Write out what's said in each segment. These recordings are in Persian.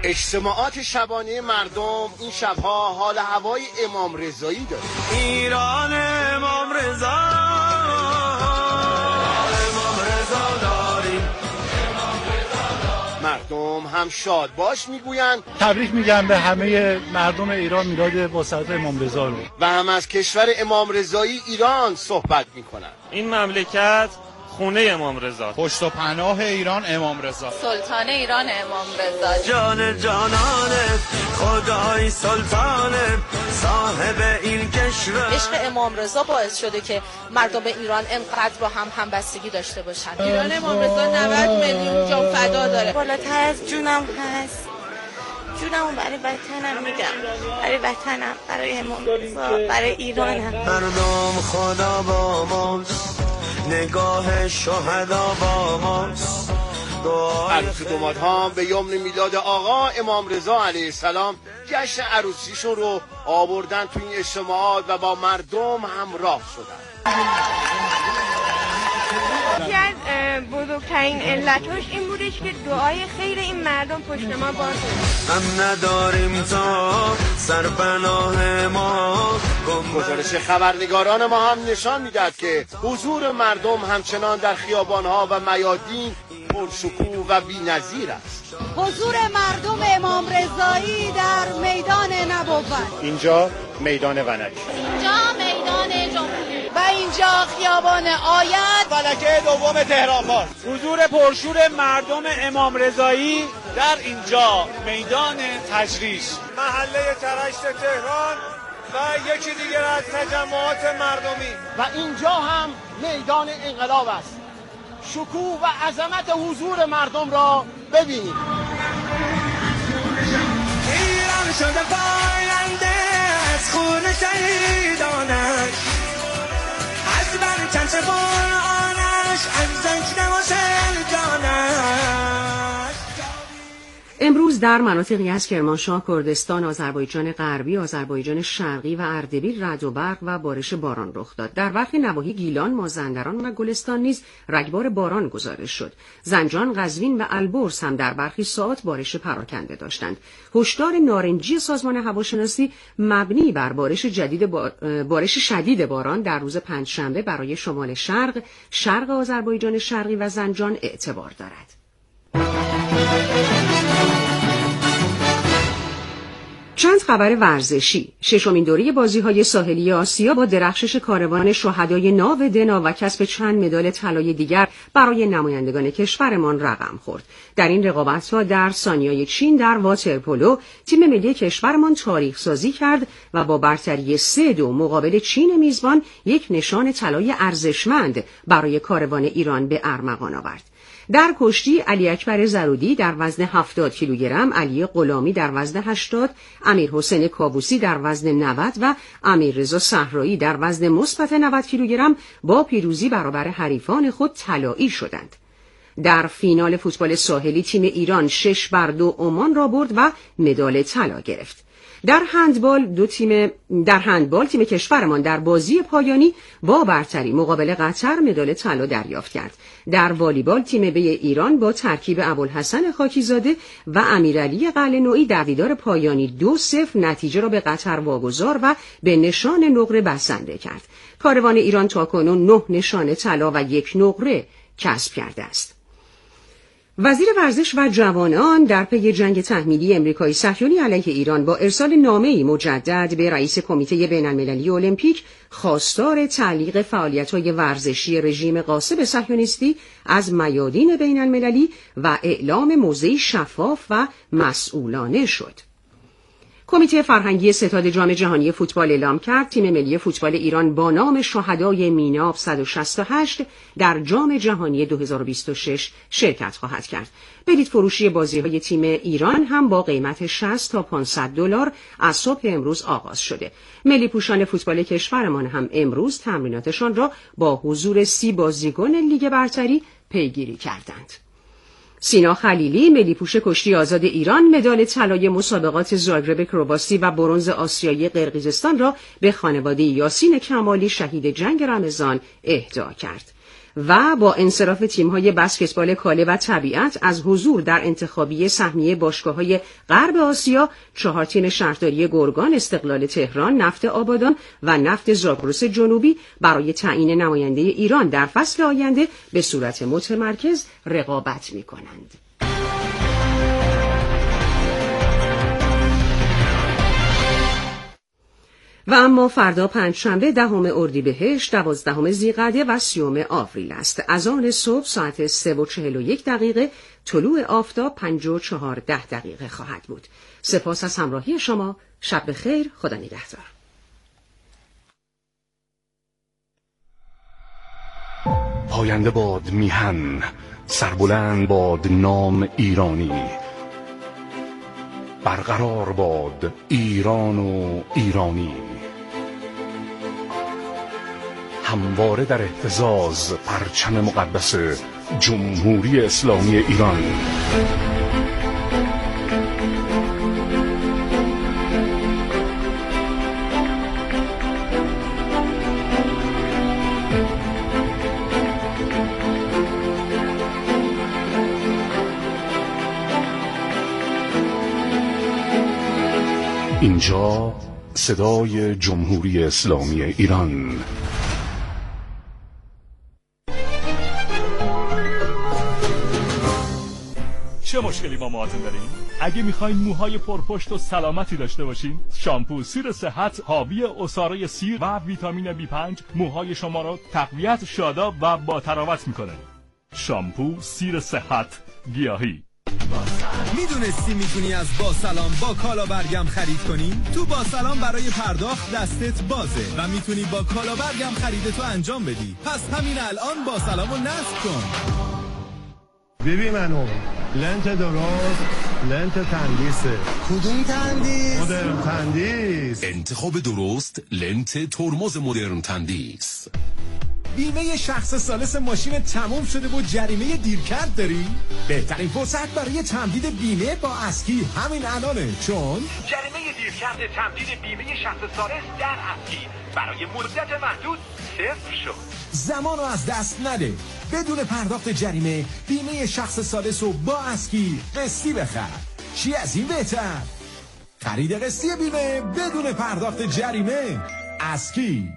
اجتماعات شبانه مردم این شبها حال هوای امام رضایی داره. ایران امام رضا، امام رضا داریم. مردم هم شاد باش میگوین تبریک میگم به همه مردم ایران میلاد واسطه امام رضا رو و هم از کشور امام رضایی ایران صحبت میکنن. این مملکت خونه امام رضا، پشت و پناه ایران امام رضا، سلطان ایران امام رضا، جان جانانه خدای سلطانه صاحب این کشور. عشق امام رضا باعث شده که مردم ایران انقدر با هم همبستگی داشته باشن. ایران امام رضا 90 میلیون جان فدا داره. بالاتر از جونم هست. جونمو برای وطنم میگم، برای وطنم، برای امام رضا، برای ایرانم. مردم خدا با ماست، نگاه شهدا با ماست. عروس دومادها به یمن میلاد آقا امام رضا علیه السلام جشن عروسیشون رو آوردن تو این اجتماعات و با مردم همراه شدن. یکی از بزرگترین علتش این بودش که دعای خیر این مردم پشت ما باز بود. هم نداریم تا سرپناه ما. گزارش خبرنگاران ما هم نشان میدهد که حضور مردم همچنان در خیابانها و میادین پرشکوه و بی‌نظیر است. حضور مردم امام رضایی در میدان نبوت، اینجا میدان ونک، اینجا میدان جمهوری و اینجا خیابان آیت، فلکه دوم تهران پارک. حضور پرشور مردم امام رضایی در اینجا میدان تجریش، محله ترشت تهران و یکی دیگر از تجمعات مردمی. و اینجا هم میدان انقلاب است. شکوه و عظمت حضور مردم را ببینید. ایران شده پاینده از خون شهیدانش، از برکت قرآنش، از زنگ نواسل جانش. امروز در مناطقی از کرمانشاه، کردستان، آذربایجان غربی، آذربایجان شرقی و اردبیل رعد و برق و بارش باران رخ داد. در برخی نواحی گیلان، مازندران و گلستان نیز رگبار باران گزارش شد. زنجان، قزوین و البرز هم در برخی ساعات بارش پراکنده داشتند. هشدار نارنجی سازمان هواشناسی مبنی بر بارش شدید باران در روز پنجشنبه برای شمال شرق، شرق آذربایجان شرقی و زنجان اعتبار دارد. چند خبر ورزشی. ششمین دوره بازی‌های ساحلی آسیا با درخشش کاروان شهدای ناو دنا و کسب چند مدال طلای دیگر برای نمایندگان کشورمان رقم خورد. در این رقابت‌ها در سانیای چین در واترپولو تیم ملی کشورمان تاریخ سازی کرد و با برتری 3-2 مقابل چین میزبان یک نشان طلای ارزشمند برای کاروان ایران به ارمغان آورد. در کشتی علی اکبر زرودی در وزن 70 کیلوگرم، علی غلامی در وزن 80، امیر حسین کابوسی در وزن 90 و امیر رضا صحرایی در وزن مثبت 90 کیلوگرم با پیروزی برابر حریفان خود طلایی شدند. در فینال فوتبال ساحلی تیم ایران 6-2 عمان را برد و مدال طلا گرفت. در هندبال تیم کشورمان در بازی پایانی با برتری مقابل قطر مدال طلا دریافت کرد. در والیبال تیم بی ایران با ترکیب ابوالحسن خاکیزاده و امیرعلی قلعه‌نویی در دیدار پایانی 2-0 نتیجه را به قطر واگذار و به نشان نقره بسنده کرد. کاروان ایران تاکنون 9 نشان طلا و 1 نقره کسب کرده است. وزیر ورزش و جوانان در پی جنگ تحمیلی امریکای صهیونی علیه ایران با ارسال نامه‌ای مجدد به رئیس کمیته بین‌المللی المپیک خواستار تعلیق فعالیت‌های ورزشی رژیم غاصب صهیونیستی از میادین بین‌المللی و اعلام موضعی شفاف و مسئولانه شد. کمیته فرهنگی ستاد جام جهانی فوتبال اعلام کرد تیم ملی فوتبال ایران با نام شهدای میناب 168 در جام جهانی 2026 شرکت خواهد کرد. بلیط فروشی بازی‌های تیم ایران هم با قیمت 60 تا $500 از صبح امروز آغاز شده. ملی پوشان فوتبال کشورمان هم امروز تمریناتشان را با حضور 30 بازیکن لیگ برتری پیگیری کردند. سینا خلیلی ملی پوش کشتی آزاد ایران مدال طلای مسابقات زاگرب کرواسی و برنز آسیایی قرقیزستان را به خانواده یاسین کمالی شهید جنگ رمضان اهدا کرد. و با انصراف تیم‌های بسکتبال کاله و طبیعت از حضور در انتخابی سهمیه باشگاه‌های غرب آسیا، 4 تیم شهرداری گرگان، استقلال تهران، نفت آبادان و نفت زاگرس جنوبی برای تعیین نماینده ایران در فصل آینده به صورت متمرکز رقابت می‌کنند. و اما فردا پنجشنبه 10 اردیبهشت، 12 ذیقعده و 30 آوریل است. اذان صبح ساعت 3:41 طلوع آفتاب 5:14 خواهد بود. سپاس از همراهی شما. شب بخیر. خدا نگهدار. پاینده باد میهن، سربلند باد نام ایرانی، برقرار باد ایران و ایرانی، همواره در اهتزاز پرچم مقدس جمهوری اسلامی ایران. اینجا صدای جمهوری اسلامی ایران. چه مشکلی با موهاتون دارین؟ اگه میخواین موهای پرپشت و سلامتی داشته باشین، شامپو سیر صحت حاوی عصاره سیر و ویتامین B5 موهای شما رو تقویت، شاداب و با تراوت میکنه. شامپو سیر صحت گیاهی. میدونستی میتونی از با سلام با کالا برگم خرید کنی؟ تو با سلام برای پرداخت دستت بازه و میتونی با کالا برگم خریدتو انجام بدی. پس همین الان با سلامو نصب کن. ببین منو لنت درست، لنت تندیسه. کدوم تندیس؟ مدرن تندیس. انتخاب درست، لنت ترمز مدرن تندیس. بیمه شخص ثالث ماشین تموم شده و جریمه دیرکرد داری؟ بهترین فرصت برای تمدید بیمه با اسکی همین الانه، چون جریمه دیرکرد تمدید بیمه شخص ثالث در اسکی برای مدت محدود صفر شد. زمانو از دست نده. بدون پرداخت جریمه بیمه شخص ثالث رو با اسکی قسطی بخر. چی از این بهتر؟ خرید قسطی بیمه بدون پرداخت جریمه. اسکی.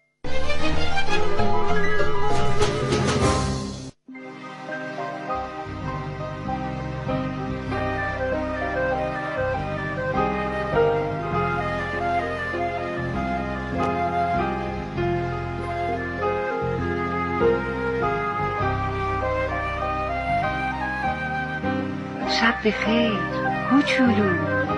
شب بخیر کوچولو.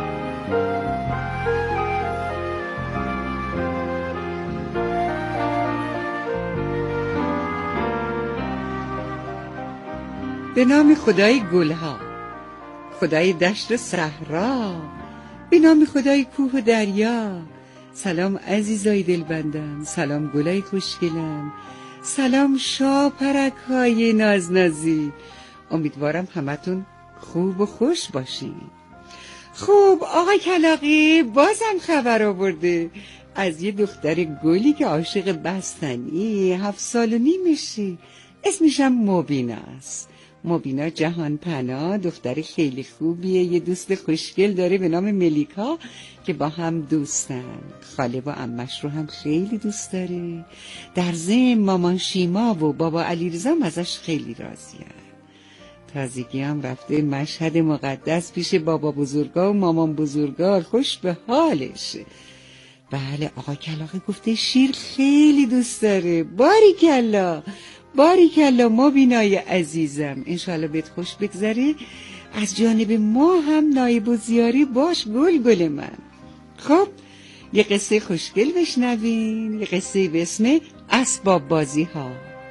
به نام خدای گلها، خدای دشت و صحرا، به نام خدای کوه و دریا. سلام عزیزای دلبندم، سلام گلای خوشگلم، سلام شاپرک های نازنازی. امیدوارم همتون خوب و خوش باشین. خوب، آقای کلاغی بازم خبر آورده از یه دختر گلی که عاشق بستنی 7 سال و نیمشه. اسمش هم مبینا است. مبینا جهان پناه دختر خیلی خوبیه. یه دوست خوشگل داره به نام ملیکا که با هم دوستن. خاله و عمش رو هم خیلی دوست داره. در ضمن مامان شیما و بابا علیرضا هم ازش خیلی راضی‌اند. تازگی هم رفته مشهد مقدس پیش بابا بزرگا و مامان بزرگا، خوش به حالش. بله، آقا کلاغی گفته شیر خیلی دوست داره. باریکلا باریکلا مبینای عزیزم، انشالله بهت خوش بگذره. از جانب ما هم نایب و زیاری باش گل من. خب یه قصه خوشگل بشنوین، یه قصه به اسم اسباب بازی ها.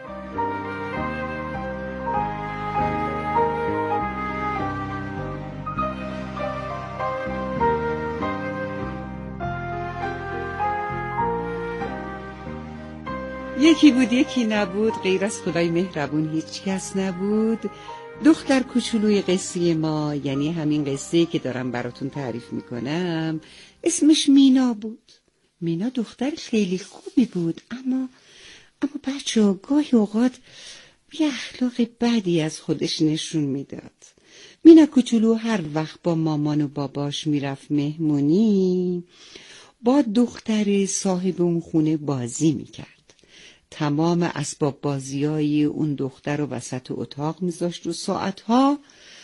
یکی بود یکی نبود، غیر از خدای مهربون هیچ کس نبود. دختر کوچولوی قصه ما، یعنی همین قصه که دارم براتون تعریف میکنم، اسمش مینا بود. مینا دختر خیلی خوبی بود، اما بچه گاهی اوقات یه اخلاق بدی از خودش نشون میداد. مینا کوچولو هر وقت با مامان و باباش میرفت مهمونی با دختر صاحب اون خونه بازی میکرد. تمام اسباب بازیای اون دختر رو وسط اتاق میذاشت و ساعتها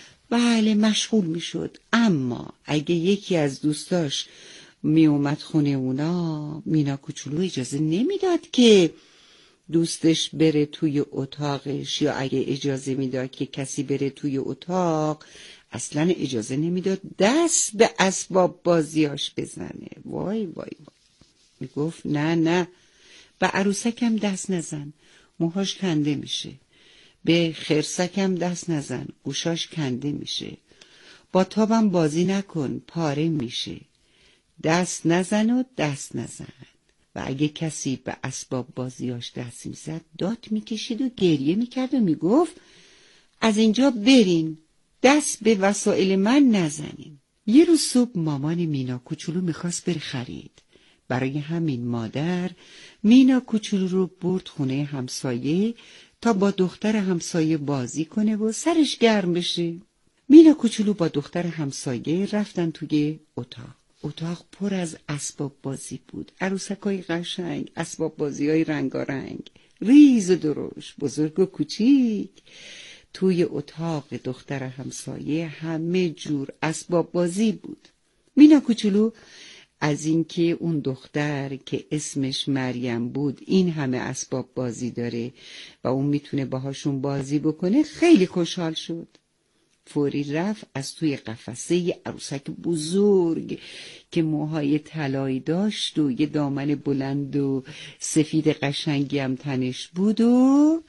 مشغول میشد. اما اگه یکی از دوستاش میومد خونه اونا، مینا کوچولو اجازه نمیداد که دوستش بره توی اتاقش، یا اگه اجازه میداد که کسی بره توی اتاق اصلا اجازه نمیداد دست به اسباب بازیاش بزنه. وای وای وای. میگفت نه به عروسکم دست نزن، موهاش کنده میشه. به خرسکم دست نزن، گوشاش کنده میشه. با تابم بازی نکن، پاره میشه. دست نزن و دست نزن. و اگه کسی به اسباب بازیاش دست میزد داد میکشید و گریه میکرد و میگفت از اینجا برین، دست به وسایل من نزنین. یه روز صبح مامان مینا کوچولو میخواست بره خرید. برای همین مادر مینا کوچولو رو برد خونه همسایه تا با دختر همسایه بازی کنه و سرش گرم بشه. مینا کوچولو با دختر همسایه رفتن توی اتاق پر از اسباب بازی بود. عروسکای قشنگ، اسباب بازیای رنگارنگ، ریز و درشت، بزرگ و کوچیک. توی اتاق دختر همسایه همه جور اسباب بازی بود. مینا کوچولو از اینکه اون دختر که اسمش مریم بود این همه اسباب بازی داره و اون میتونه باهاشون بازی بکنه خیلی خوشحال شد. فوری رفت از توی قفسه یه عروسک بزرگ که موهای طلایی داشت و یه دامن بلند و سفید قشنگی هم تنش بود و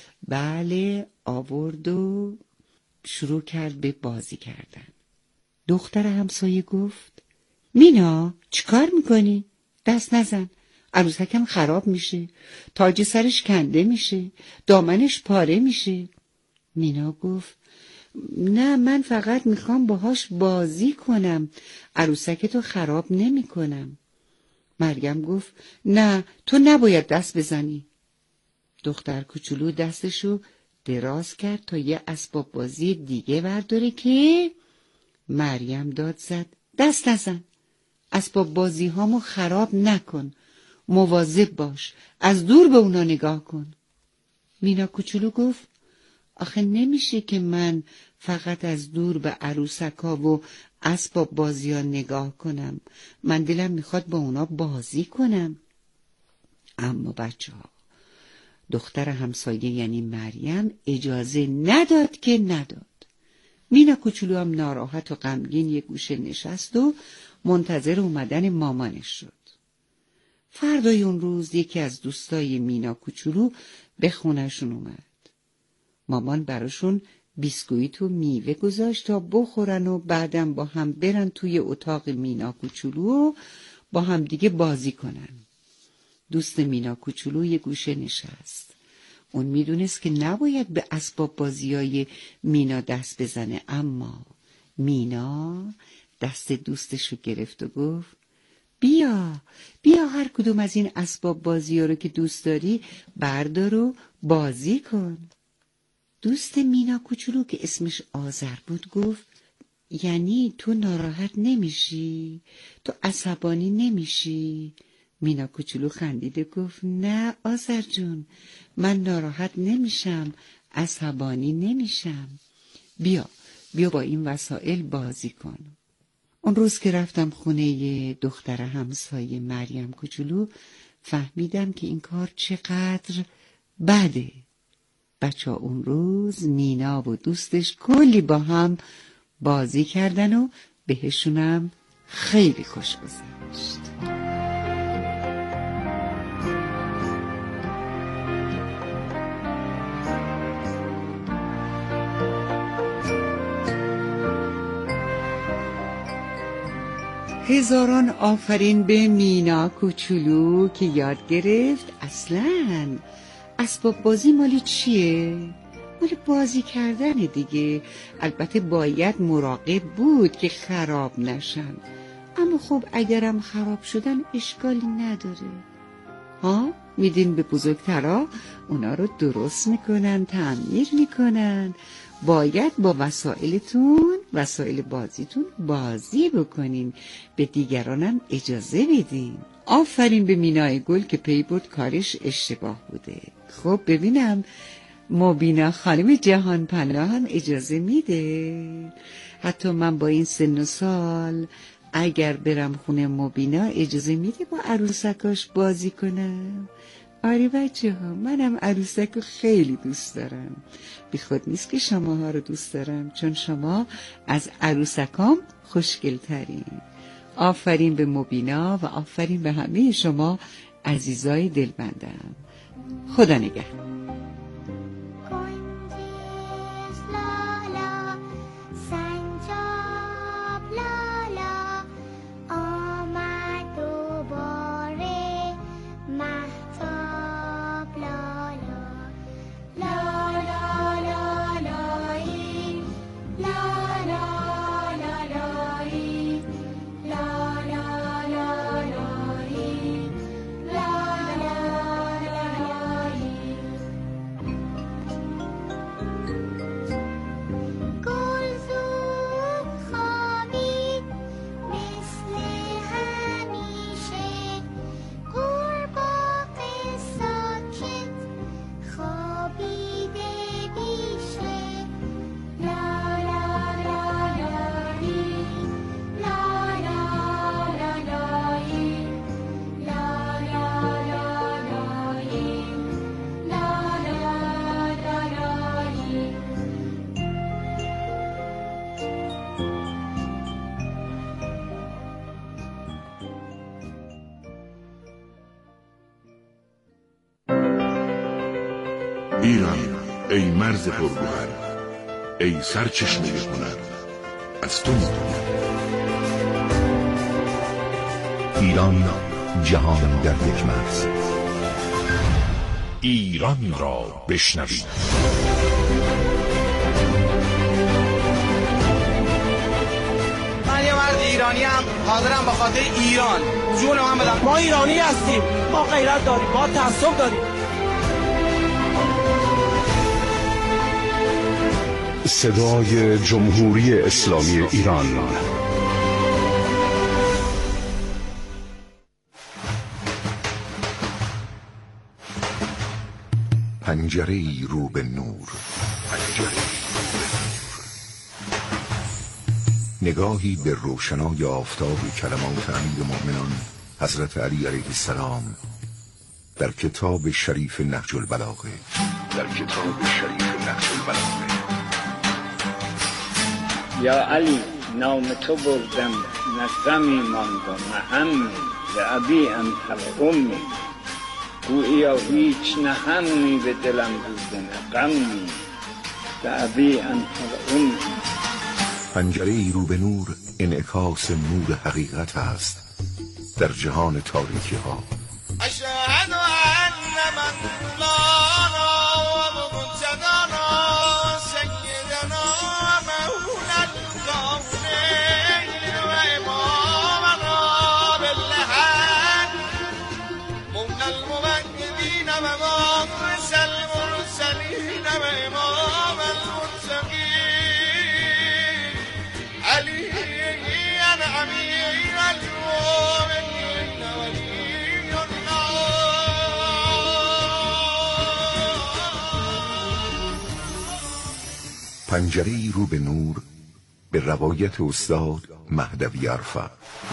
آورد و شروع کرد به بازی کردن. دختر همسایه گفت مینا چیکار میکنی؟ دست نزن، عروسکم خراب میشه، تاج سرش کنده میشه، دامنش پاره میشه. مینا گفت نه، من فقط میخوام باهاش بازی کنم، عروسکتو خراب نمی کنم. مریم گفت نه، تو نباید دست بزنی. دختر کوچولو دستشو دراز کرد تا یه اسباب بازی دیگه برداره که مریم داد زد دست نزن، اسباب بازی هامو خراب نکن، مواظب باش، از دور به اونا نگاه کن. مینا کوچولو گفت آخه نمیشه که من فقط از دور به عروسکا و اسباب بازی ها نگاه کنم، من دلم میخواد با اونا بازی کنم. اما بچه ها، دختر همسایه یعنی مریم اجازه نداد که نداد. مینا کوچولو هم ناراحت و غمگین یه گوشه نشست و منتظر اومدن مامانش شد. فردای اون روز یکی از دوستای مینا کوچولو به خونه‌شون اومد. مامان براشون بیسکویت و میوه گذاشت تا بخورن و بعدم با هم برن توی اتاق مینا کوچولو و با هم دیگه بازی کنن. دوست مینا کوچولو یه گوشه نشست. اون میدونست که نباید به اسباب بازیای مینا دست بزنه، اما مینا دست دوستشو گرفت و گفت بیا هر کدوم از این اسباب بازی‌ها رو که دوست داری بردار و بازی کن. دوست مینا کوچولو که اسمش آذر بود گفت یعنی تو ناراحت نمیشی؟ تو عصبانی نمیشی؟ مینا کوچولو خندید و گفت نه آذر جون، من ناراحت نمیشم، عصبانی نمیشم. بیا با این وسایل بازی کن. اون روز که رفتم خونه دختر همسایه مریم کوچولو فهمیدم که این کار چقدر بده. بچه ها اون روز مینا و دوستش کلی با هم بازی کردن و بهشونم خیلی خوش گذشت. هزاران آفرین به مینا کوچولو که یاد گرفت اصلاً اسباب بازی مالی چیه؟ مالی بازی کردن دیگه. البته باید مراقب بود که خراب نشن، اما خب اگرم خراب شدن اشکالی نداره. ها؟ میدین به بزرگترا، اونا رو درست میکنن، تعمیر میکنن. باید با وسایلتون، وسایل بازیتون بازی بکنین، به دیگرانم اجازه بدین. آفرین به مینای گل که پی برد کارش اشتباه بوده. خب ببینم مبینا خانم جهان پناهان اجازه میده؟ حتی من با این سن و سال اگر برم خونه مبینا اجازه میده با عروسکاش بازی کنم؟ آره بچه ها، منم عروسک رو خیلی دوست دارم. بی خود نیست که شماها رو دوست دارم، چون شما از عروسکام خوشگل ترین. آفرین به مبینا و آفرین به همه شما عزیزای دلبندم. خدا نگهدار. ایران ای مرز پرگوهر، ای سرچشمه هنر، از تو می‌دونم. ایران جهان در یک مرز. ایران را بشنوید. من یه مرد ایرانی هم حاضرم به خاطر ایران جون من بدم. ما ایرانی هستیم، ما غیرت داریم، ما تعصب داریم. صدای جمهوری اسلامی ایران. پنجره‌ای رو به نور، نگاهی به روشنای آفتاب کلمات امیرالمؤمنان حضرت علی علیه السلام در کتاب شریف نهج البلاغه. یا علی نام تو بردم، نه غمی ماند و نه همی، لابی انت و امی، گوییا هیچ نه همی به دلم بوده نه غمی، لابی انت و امی. پنجره‌ای رو به نور انعکاس نور حقیقت است در جهان تاریکی ها. اشهد ان من مولانا و منتدانا سیدنا مولا الکونین و امامنا بالحق مولا الموحدین و مخلص المرسلین و امام المتقین علی امیر المؤمنین ولی الله. پنجره‌ای رو به نور به روایت استاد مهدوی عرفه.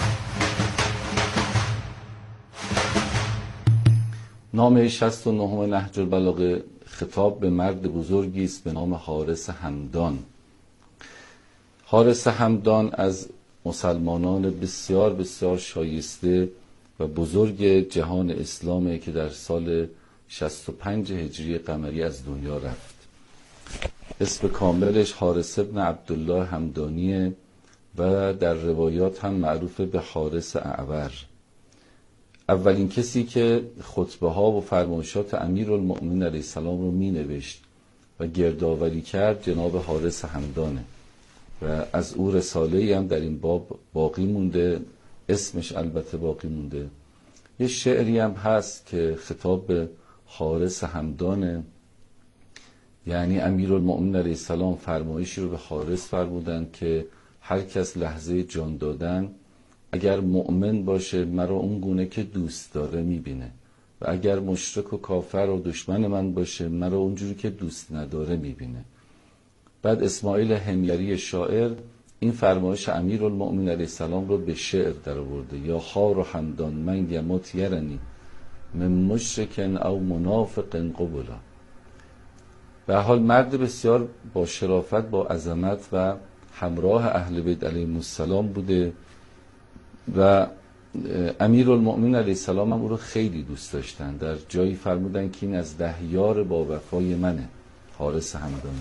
نام 69 نهج البلاغه خطاب به مرد بزرگی است به نام حارث همدان. حارث همدان از مسلمانان بسیار بسیار شایسته و بزرگ جهان اسلامه که در سال 65 هجری قمری از دنیا رفت. اسم کاملش حارث ابن عبدالله همدانیه و در روایات هم معروف به حارث اعور. اولین کسی که خطبه ها و فرمایشات امیرالمؤمنین علیه السلام رو می نوشت و گردآوری کرد جناب حارث همدانه و از او رساله‌ای هم در این باب باقی مونده، اسمش البته باقی مونده یه شعری هم هست که خطاب به حارث همدانه، یعنی امیرالمؤمنین علیه السلام فرمایشی رو به حارث فرمودند که هر کس لحظه جان دادن اگر مؤمن باشه مرا اون گونه که دوست داره میبینه و اگر مشرک و کافر و دشمن من باشه مرا اونجوری که دوست نداره میبینه. بعد اسماعیل حمیری شاعر این فرمایش امیرالمؤمنین علیه السلام رو به شعر در آورده: یا خار و همدان من یمت یرنی من مشرکن او منافق قبلا. به حال مرد بسیار با شرافت، با عظمت و همراه اهل بیت علیهم السلام بوده و امیرالمؤمنین علیه السلام هم او رو خیلی دوست داشتن. در جایی فرمودن که این از 10 یار با وفای منه، حارث همدانی.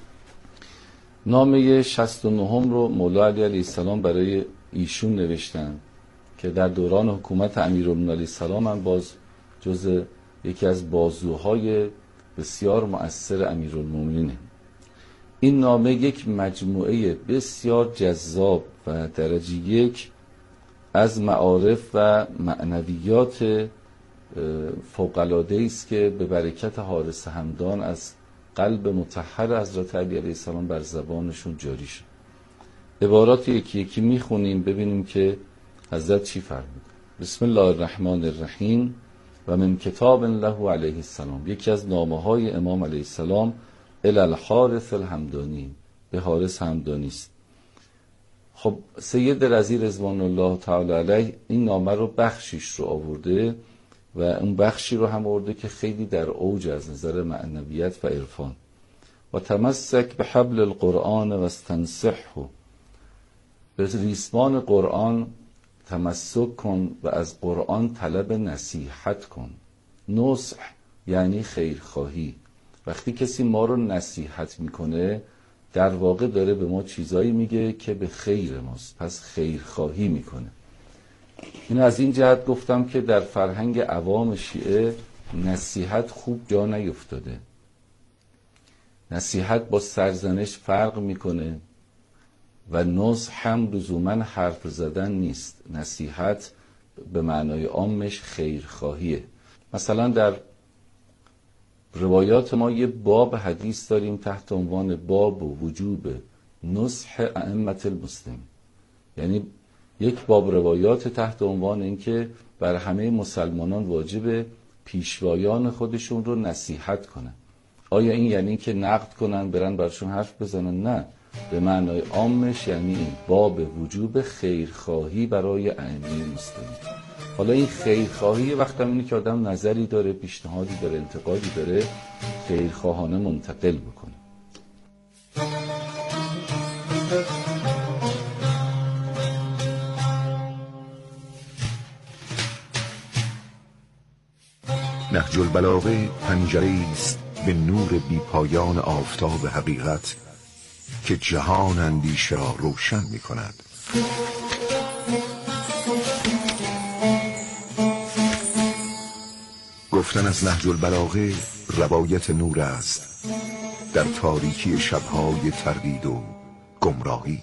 نامه 69 رو مولا علی علیه السلام برای ایشون نوشتن که در دوران حکومت امیرالمؤمنین علیه السلام هم باز جز یکی از بازوهای بسیار مؤثر امیرالمؤمنینه. این نامه یک مجموعه بسیار جذاب و درجه 1 از معارف و معنویات فوق‌العاده است که به برکت حارث همدان از قلب مطهر حضرت علی علیه السلام بر زبانشون جاری شد. عبارات یکی یکی میخونیم ببینیم که حضرت چی فرمود. بسم الله الرحمن الرحیم و من کتاب له علیه السلام، یکی از نامه‌های امام علیه السلام الی الحارث الحمدانی، به حارث همدانی است. خب سید رضی رضوان الله تعالی علیه این نامه رو بخشیش رو آورده و اون بخشی رو هم آورده که خیلی در اوج از نظر معنویت و عرفان. و تمسک به حبل القرآن و استنصحه، به ریسمان قرآن تمسک کن و از قرآن طلب نصیحت کن. نصح یعنی خیرخواهی. وقتی کسی ما رو نصیحت میکنه در واقع داره به ما چیزایی میگه که به خیر ماست، پس خیرخواهی میکنه. این از این جهت گفتم که در فرهنگ عوام شیعه نصیحت خوب جا نیفتاده. نصیحت با سرزنش فرق میکنه و نصح هم لزوما حرف زدن نیست. نصیحت به معنای عامش خیرخواهیه. مثلا در روایات ما یه باب حدیث داریم تحت عنوان باب و وجوب نصح ائمه المسلمین، یعنی یک باب روایات تحت عنوان این که بر همه مسلمانان واجب پیشوایان خودشون رو نصیحت کنن. آیا این یعنی که نقد کنن برن برشون حرف بزنن؟ نه، به معنای عامش یعنی این باب وجوب خیرخواهی برای ائمه مسلمین. حالا این خیرخواهی وقتی اینه که آدم نظری داره، پیشنهادی داره، انتقادی داره، خیرخواهانه منتقل بکنه. نهج البلاغه پنجره‌ای است به نور بیپایان آفتاب حقیقت که جهان اندیشه را روشن می کند. گفتن از نهج البلاغه روایت نور است در تاریکی شبهای تردید و گمراهی.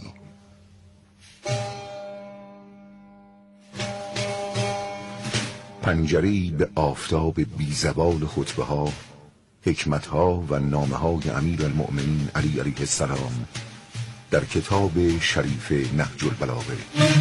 پنجره‌ای به آفتاب بیزوال خطبه ها، حکمت ها و نامه های امیر المؤمنین علی علیه السلام در کتاب شریف نهج البلاغه.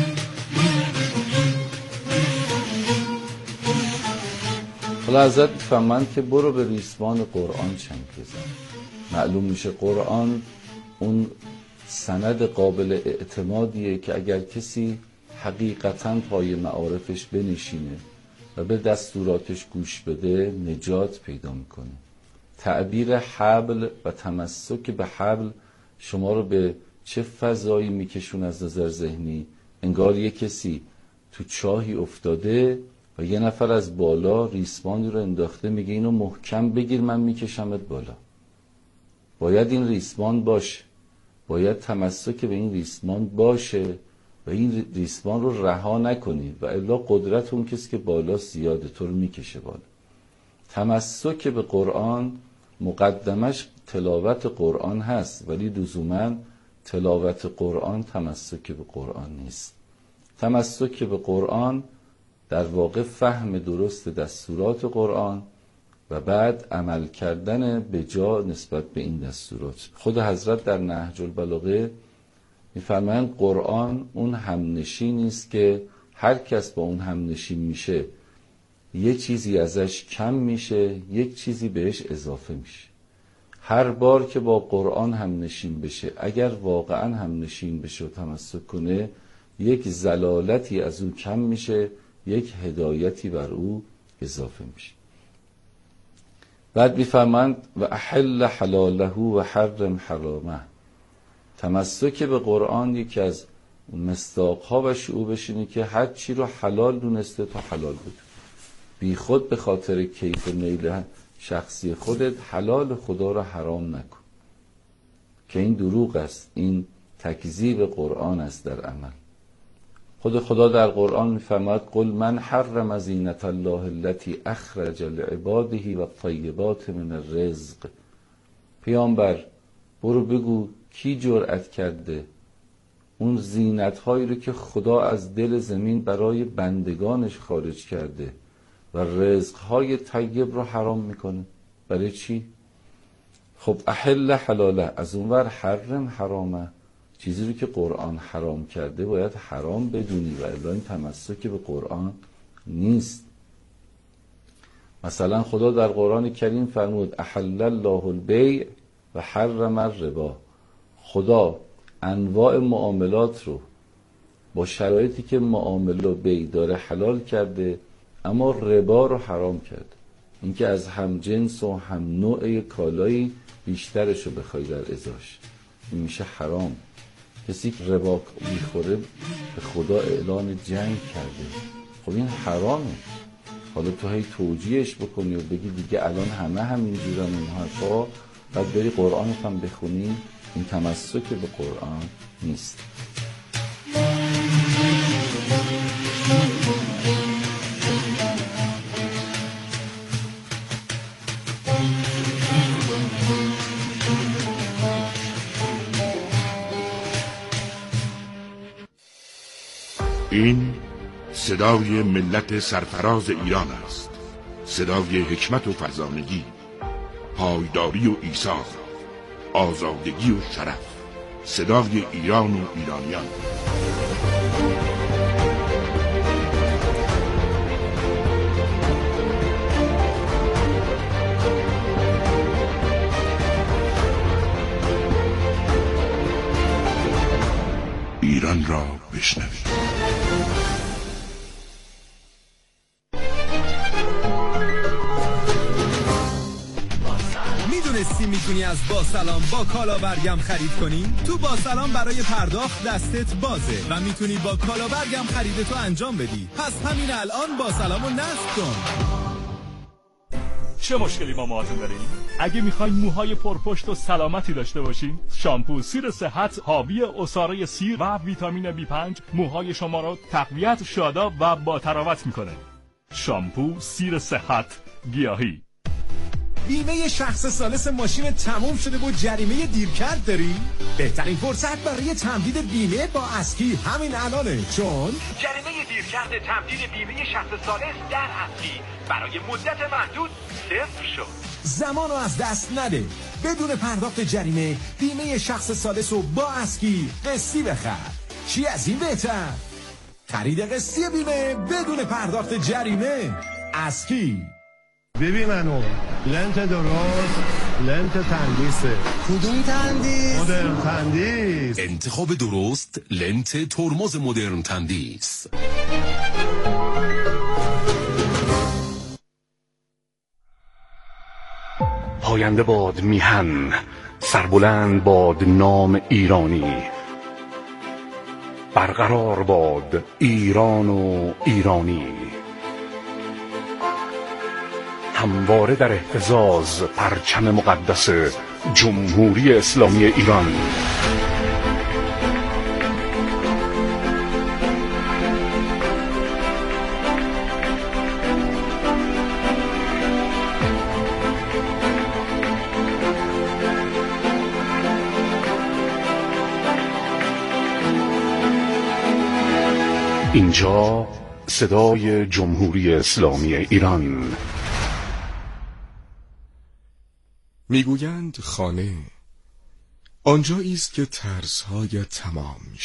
حالا حضرت میفهمند که برو به ریسمان قرآن چنگ بزن. معلوم میشه قرآن اون سند قابل اعتمادیه که اگر کسی حقیقتاً پای معارفش بنشینه و به دستوراتش گوش بده نجات پیدا میکنه. تعبیر حبل و تمسک به حبل شما رو به چه فضایی میکشون از نظر ذهنی؟ انگار یک کسی تو چاهی افتاده و یه نفر از بالا ریسمانی رو انداخته، میگه اینو محکم بگیر من میکشمت بالا. باید این ریسمان باشه، باید تمسک به این ریسمان باشه و این ریسمان رو رها نکنی و الا قدرت اون کسی که بالا زیاده تو رو میکشه بالا. تمسک به قرآن مقدمش تلاوت قرآن هست، ولی لزوما تلاوت قرآن تمسک به قرآن نیست. تمسک به قرآن در واقع فهم درست دستورات قرآن و بعد عمل کردن به جا نسبت به این دستورات. خود حضرت در نهج البلاغه می‌فرمایند قرآن اون همنشینی است که هر کس با اون همنشین میشه یه چیزی ازش کم میشه، یک چیزی بهش اضافه میشه. هر بار که با قرآن همنشین بشه، اگر واقعا همنشین بشه و تمسک کنه، یک زلالتی از او کم میشه، یک هدایتی بر او اضافه میشه. بعد میفرمایند و احل حلاله و حرم حرامه. تمسک به قرآن یکی از مصداقها و شعوبش اینه که هر چی رو حلال دونسته تا حلال بود. بی خود به خاطر کیف میل شخصی خودت حلال خدا رو حرام نکن، که این دروغ است، این تکذیب قرآن است در عمل. خود خدا در قرآن میفرماید قل من حرم زینت الله التي اخرج لعباده و الطیبات من الرزق. پیامبر برو بگو کی جرأت کرده اون زینت هایی رو که خدا از دل زمین برای بندگانش خارج کرده و رزق های طیب رو حرام میکنه؟ برای چی؟ خب احل حلاله، از اونور حرم حرامه. چیزی رو که قرآن حرام کرده باید حرام بدونی و الا این تمسک به قرآن نیست. مثلا خدا در قرآن کریم فرمود احل الله البیع و حرم الربا. خدا انواع معاملات رو با شرایطی که معامله و بیع داره حلال کرده، اما ربا رو حرام کرده. اینکه از هم جنس و هم نوع کالایی بیشترش رو بخوای در ازاش، این میشه حرام. کسی که ربا میخوره به خدا اعلان جنگ کرده. خب این حرامه. حالا تو هی توجیهش بکنی و بگی دیگه الان همه همینجورن این حرفا، بعد بری قرآنت هم بخونی، این تمسک به قرآن نیست. این صدای ملت سرفراز ایران است، صدای حکمت و فرزانگی، پایداری و ایثار، آزادگی و شرف، صدای ایران و ایرانیان. ایران را بشنوید. میتونی از با سلام با کالابرگم خرید کنی؟ تو با سلام برای پرداخت دستت بازه و میتونی با کالابرگم خریدتو انجام بدی. پس همین الان با سلامو نصب کن. چه مشکلی با موهاتون دارین؟ اگه میخواین موهای پرپشت و سلامتی داشته باشین، شامپو سیر صحت حاوی عصاره سیر و ویتامین B5 موهای شما رو تقویت، شاداب و با تراوت میکنه. شامپو سیر صحت گیاهی. بیمه شخص ثالث ماشین تموم شده و جریمه دیرکرد داری؟ بهترین فرصت برای تمدید بیمه با اسکی همین الانه، چون جریمه دیرکرد تمدید بیمه شخص ثالث در اسکی برای مدت محدود صفر شد. زمانو از دست نده. بدون پرداخت جریمه بیمه شخص ثالث رو با اسکی قسطی بخر. چی از این بهتر؟ خرید قسطی بیمه بدون پرداخت جریمه. اسکی. ببین منو لنت درست، لنت تندیسه. کدوم تندیس؟ مدرن تندیس. انتخاب درست، لنت ترمز مدرن تندیس. پاینده باد میهن، سربلند باد نام ایرانی، برقرار باد ایران و ایرانی، همواره در اهتزاز پرچم مقدس جمهوری اسلامی ایران. اینجا صدای جمهوری اسلامی ایران. میگویند خانه آنجایی است که ترس‌های تمام